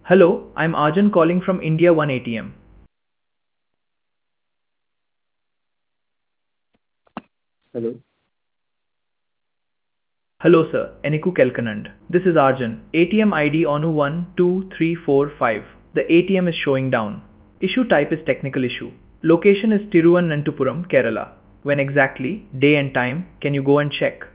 Hello, I'm Arjun calling from India One ATM. Hello. Hello sir, Eniku Kelkanand. This is Arjun. ATM ID ONU 12345. The ATM is showing down. Issue type is technical issue. Location is Tiruvananthapuram, Kerala. When exactly, day and time, can you go and check?